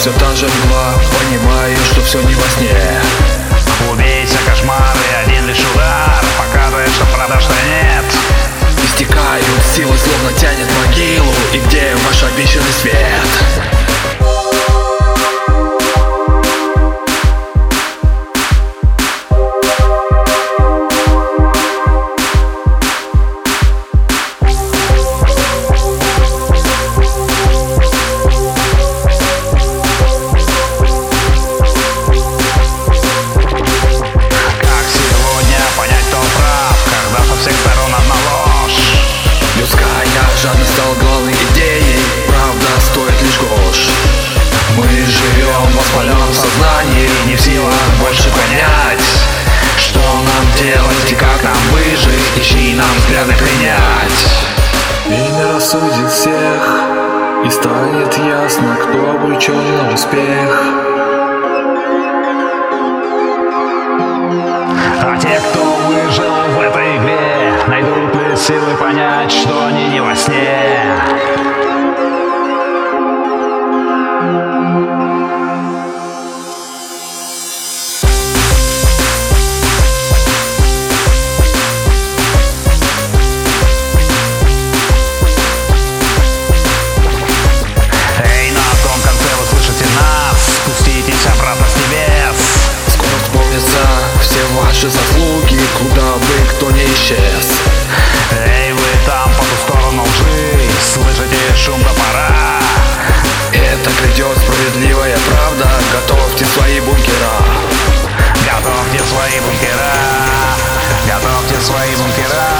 все та же мгла, понимаю, что все не во сне. Убейся, кошмары, один лишь удар показывает, что правда, что нет. Истекают силы, словно тянет могилу. И где ваш обещанный свет? Жадность стала главной идеей, правда стоит лишь грош. Мы живем в воспаленном сознании, не в силах больше понять, что нам делать и как нам выжить, и чьи нам взгляды принять. Время рассудит всех, и станет ясно, кто обречен на успех. А те, кто выжил в этой игре, найдут ли силы понять, что они не во сне? Эй, на том конце вы слышите нас, спуститесь обратно с небес. Скоро вспомнятся все ваши заслуги, куда бы кто не исчез. Эй, вы там по ту сторону лжи, слышите шум топора? Это грядет справедливая правда, готовьте свои бункера. Готовьте свои бункера, готовьте свои бункера.